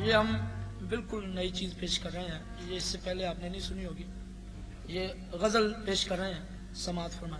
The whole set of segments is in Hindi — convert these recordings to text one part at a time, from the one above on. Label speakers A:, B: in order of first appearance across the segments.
A: ये हम बिल्कुल नई चीज पेश कर रहे हैं, ये इससे पहले आपने नहीं सुनी होगी। ये गजल पेश कर रहे हैं, समाअत फरमाए।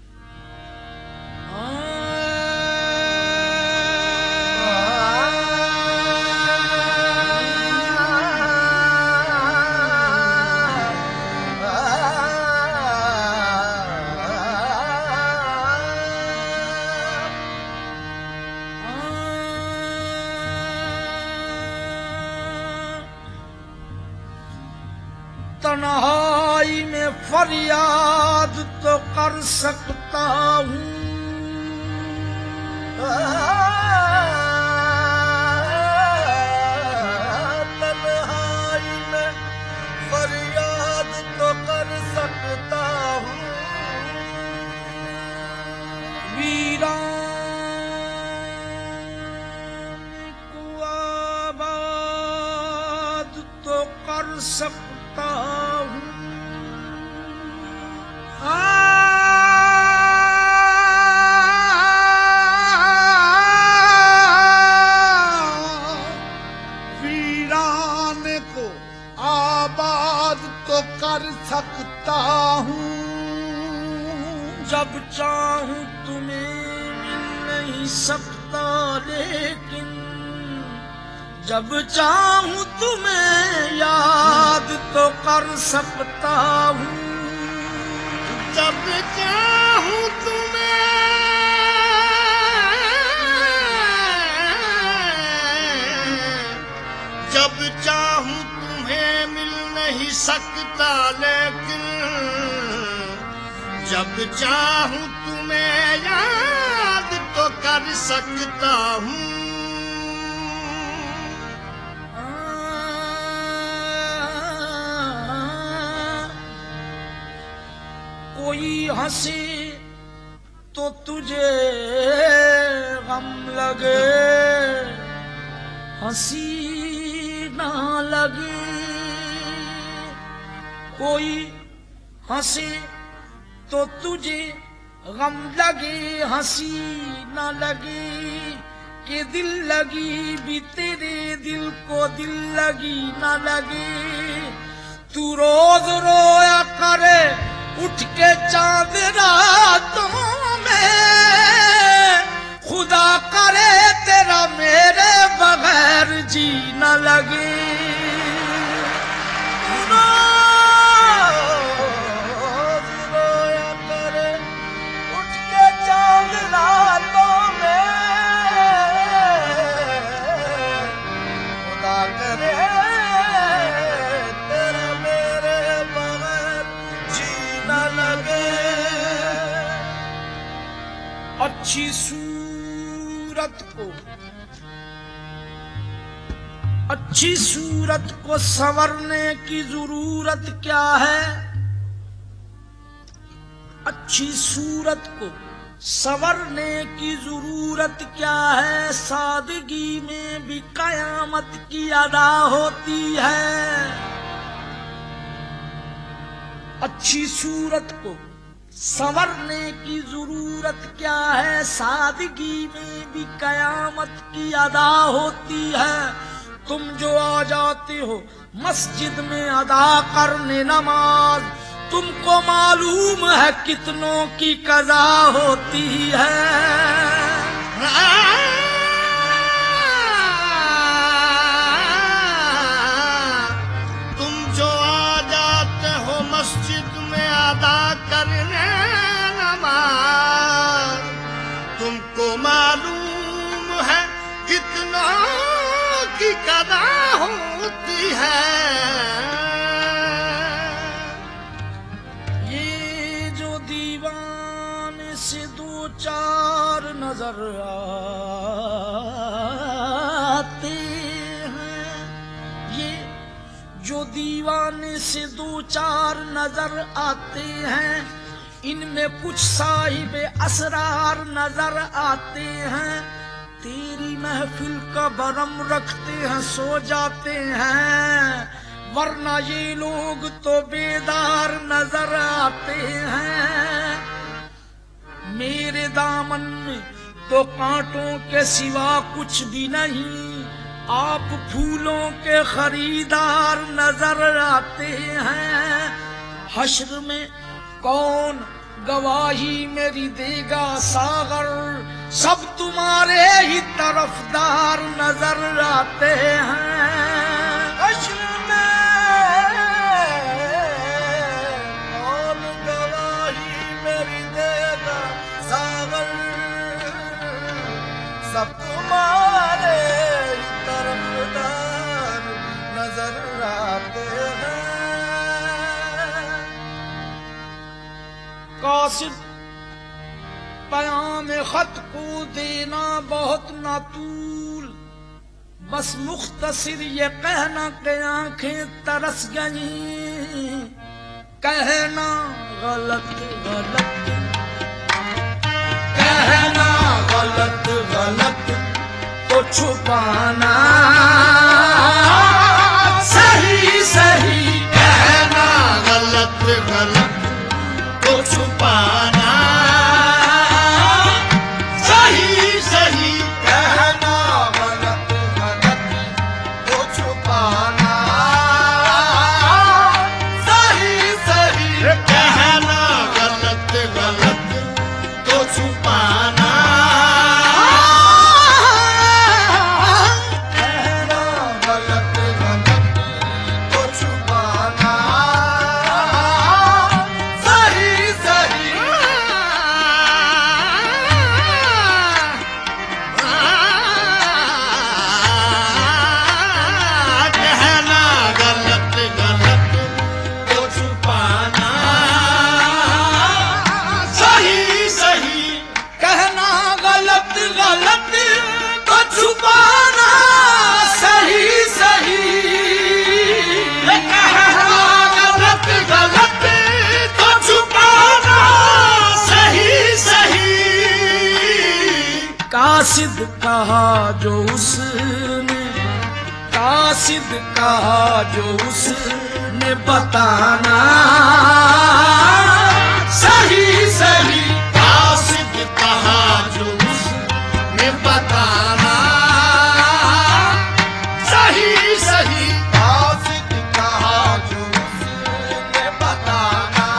A: तन्हाई में फरियाद तो कर सकता हूँ,
B: तन्हाई में फरियाद तो कर सकता हूँ,
A: वीरान को आबाद तो कर सकता हूँ,
B: वीरान को आबाद तो कर सकता हूँ,
A: जब चाहूं तुम्हें मिल नहीं सकता, लेकिन जब चाहूं तुम्हें याद तो कर सकता हूँ,
B: जब चाहूं तुम्हें जब चाहूं तुम्हें मिल नहीं सकता, लेकिन जब चाहूं तुम्हें याद तो कर सकता हूँ,
A: कोई हंसी तो तुझे गम लगे, हंसी ना लगे, कोई हंसी तो तुझे गम लगे, हंसी ना लगे, कि दिल लगी भी तेरे दिल को दिल लगी ना लगे, तू रोज रोया करे उठ के चांद रातों में, खुदा करे तेरा मेरे बगैर जी न लगे,
B: रोज रोया करे उठ के चांद रातों में, खुदा करे तेरा मेरे बगैर जी न लगे,
A: अच्छी सूरत को संवरने की जरूरत क्या है, अच्छी सूरत को संवरने की जरूरत क्या है, सादगी में भी कयामत की अदा होती है, अच्छी सूरत को संवरने की जरूरत क्या है, सादगी में भी कयामत की अदा होती है, तुम जो आ जाते हो मस्जिद में अदा करने नमाज, तुमको मालूम है कितनों की कज़ा होती है,
B: तुम जो आ जाते हो मस्जिद में अदा करने नमाज, तुमको मालूम है कितना की कदा होती है,
A: ये जो दीवाने से दो चार नजर आते हैं, ये जो दीवाने से दो चार नजर आते हैं, इनमें कुछ साहिबे असरार नजर आते हैं, तेरी महफिल का बरम रखते हैं सो जाते हैं, वरना ये लोग तो बेदार नजर आते हैं, मेरे दामन में तो कांटों के सिवा कुछ भी नहीं, आप फूलों के खरीदार नजर आते हैं, हश्र में कौन गवाही मेरी देगा सागर, सब तुम्हारे ही तरफदार नजर आते हैं।
B: हश्र में कौन गवाही मेरी देगा सागर, सब तुम्हारे ही तरफदार नजर आते हैं।
A: कासिद पयाम खत को देना बहुत नातूल, बस मुख्तसिर ये कहना कि आंखें तरस गई, कहना गलत गलत, कहना गलत गलत तो छुपाना सही सही, कहना गलत गलत तो छुपाना सही सही,
B: कहना गलत गलत तो छुपाना सही सही,
A: कहना गलत गलत तो छुपाना
B: कहना गलत गलत तो छुपाना सही सही।
A: कहना गलत गलत तो छुपाना सही सही, कहना गलत गलत तो छुपाना सही सही, कहना गलत गलत तो छुपाना सही सही। कासिद कहा जो उसने, कासिद कहा जो उसने बताना सही सही, कासिद कहा जो उसने बताना सही सही,
B: कासिद कहा जो उसने बताना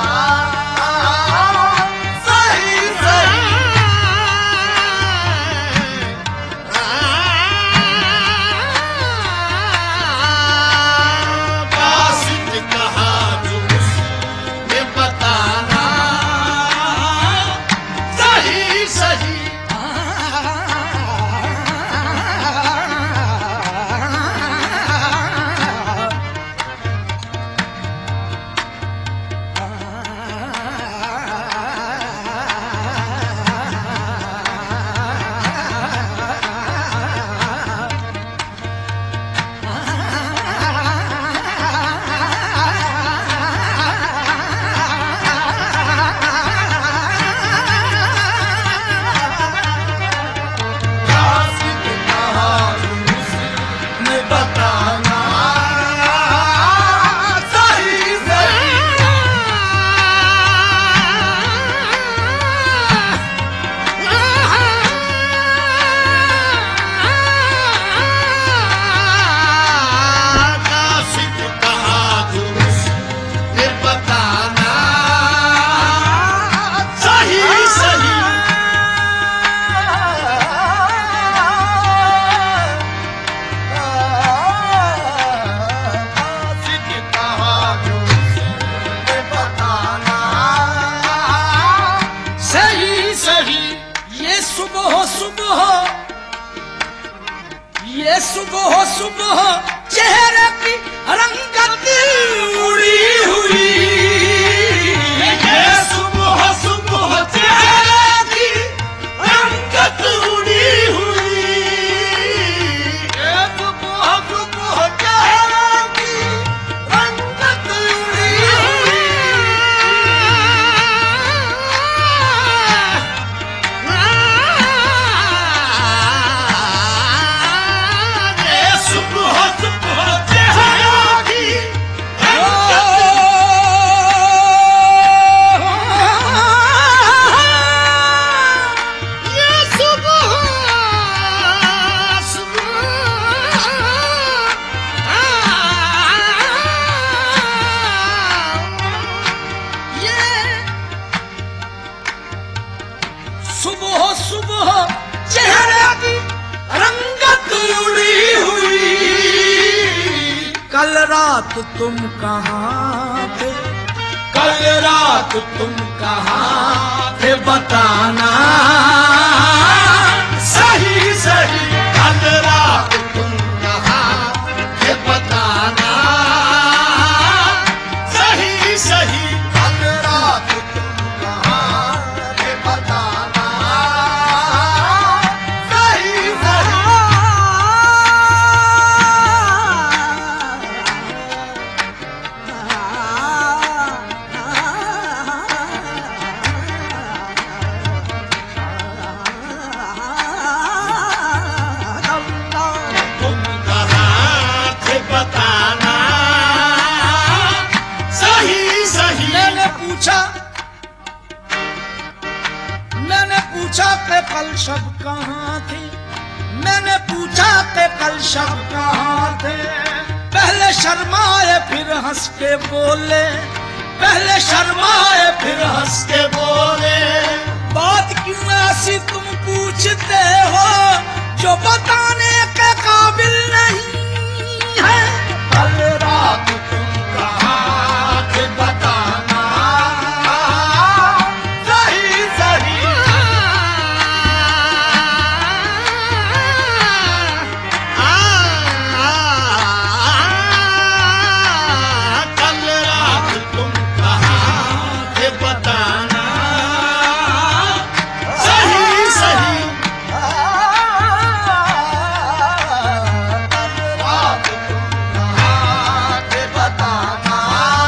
B: सही सही।
A: कासिद कहा जो उसने बताना सही सही।
B: कासिद कहा जो उसने बताना सही सही।
A: कासिद कहा जो उसने बताना सही सही,
B: कासिद कहा जो उसने बताना
A: सही सही। ये सुबह सुबह, ये सुबह सुबह चेहरे की रंगत उड़ी हुई, ये सुबह सुबह चेहरे की रंगत उड़ी हुई,
B: ये सुबह सुबह चेहरे की रंगत उड़ी हुई।
A: ये सुबह सुबह चेहरे की सुबह सुबह चेहरे की रंगत उड़ी हुई। कल रात तुम कहाँ थे, कल रात तुम कहाँ थे बताना सही सही।
B: कल रात तुम कहाँ थे बताना सही सही। कल रात तुम कहाँ थे बताना सही सही। तुम कहाँ थे बताना सही सही।
A: मैंने पूछा कि कल शब कहाँ थे, मैंने पूछा कि कल शब कहाँ थे। पहले शर्माए फिर हंस के बोले, पहले शर्माए फिर हंस के बोले। बात क्यों ऐसी तुम पूछते हो जो बताने के काबिल नहीं है।
B: कल रात तुम कहाँ थे बताना सही सही। कल रात तुम कहाँ थे बताना सही सही। कल रात तुम कहाँ थे बताना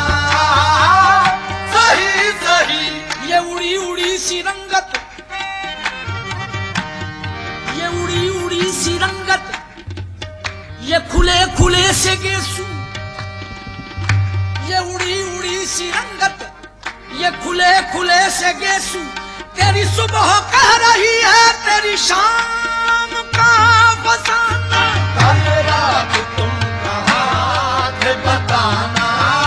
B: सही सही।
A: ये उड़ी उड़ी सी रंगत, ये उड़ी उड़ी सी रंगत, ये खुले खुले से गेसू, ये उड़ी उड़ी सी रंगत, ये खुले खुले से गेसू। तेरी सुबह कह रही है तेरी शाम का फसाना।
B: कल रात तुम कहाँ थे बताना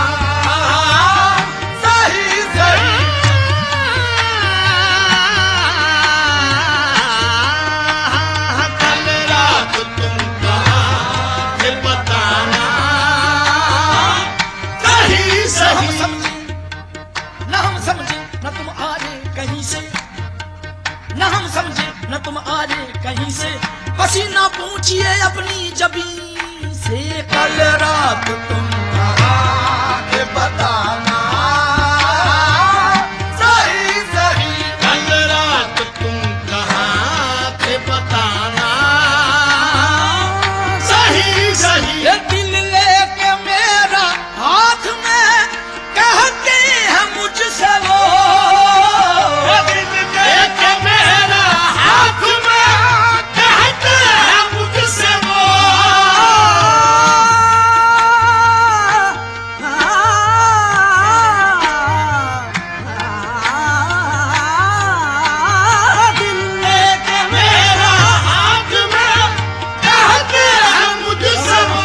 B: सही सही। कल रात तुम कहाँ थे बताना सही सही।
A: हम समझे न तुम आए कहीं से, न हम समझे न तुम आए कहीं से। पसीना पूछिए अपनी जबीन से। कल रात तुम
B: कहाँ थे बताना सही सही। कल रात तुम कहाँ थे बताना सही सही।
A: ये दिल लेके मेरा हाथ में कहते हैं मुझसे वो।
B: दिल लेके मेरा हाथ में कहते हैं मुझसे वो। दिल लेके मेरा हाथ में कहते हैं मुझसे वो।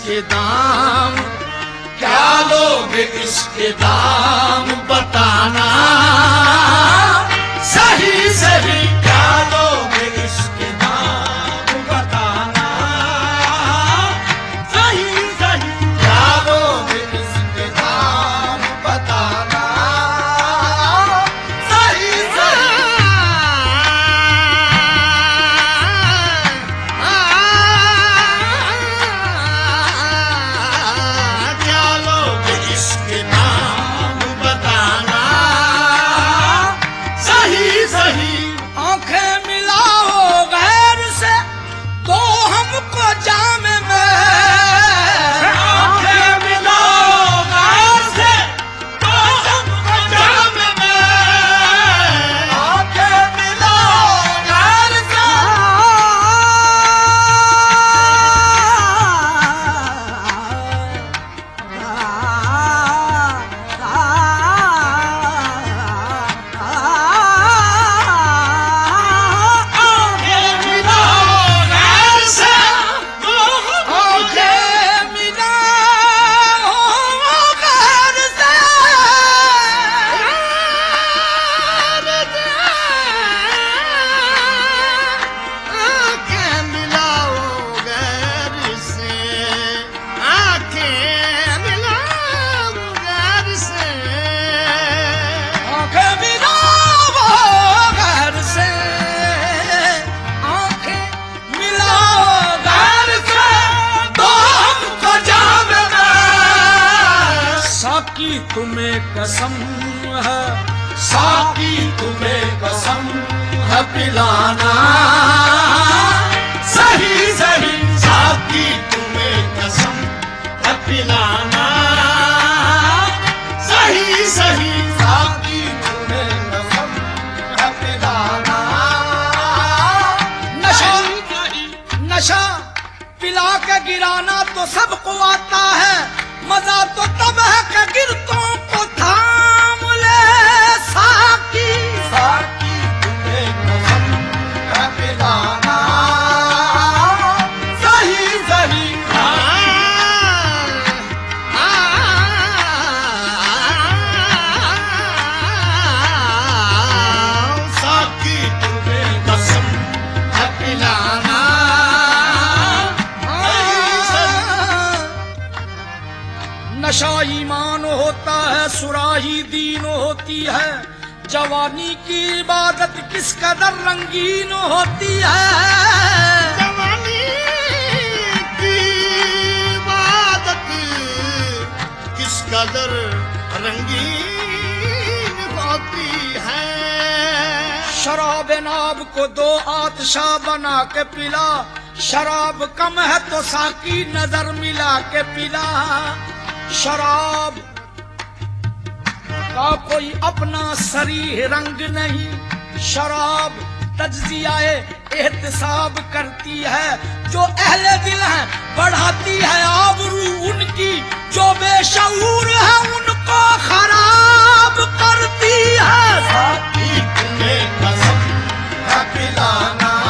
A: इसके दाम, क्या लोगे इसके दाम बताना, सही सही क्या लोगे इसके दाम बताना, सही सही क्या लोगे इसके दाम बताना, सही सही। क्या लोगे इसके दाम बताना, सही सही। आंखें मिलाओ गैर से तो हमको जाम में, आंखें मिलाओ गैर से तो हमको जाम में, आंखें मिलाओ गैर से। साकी तुम्हें कसम है, साकी तुम्हें कसम है पिलाना, सही सही साकी तुम्हें कसम है पिलाना, सही सही साकी तुम्हें कसम है पिलाना। नशा नशा पिला के गिराना तो सबको आता है, मजा तो तब है कि गिरतों को थाम ले साकी, साकी तुम्हें कसम है पिलाना, सही सही साकी तुम्हें कसम है पिलाना। नशा ईमान होता है, सुराही दीन होती है, जवानी की इबादत किस कदर रंगीन होती है,
B: जवानी की इबादत किस कदर रंगीन होती है।
A: शराब नाब को दो आतशा बना के पिला, शराब कम है तो साकी नजर मिला के पिला। शराब का कोई अपना सरीह रंग नहीं, शराब तज्जियाए एहतिसाब करती है, जो अहले दिल हैं बढ़ाती है आबरू उनकी, जो बेशऊर है उनको खराब करती है। साकी तुम्हें कसम है पिलाना,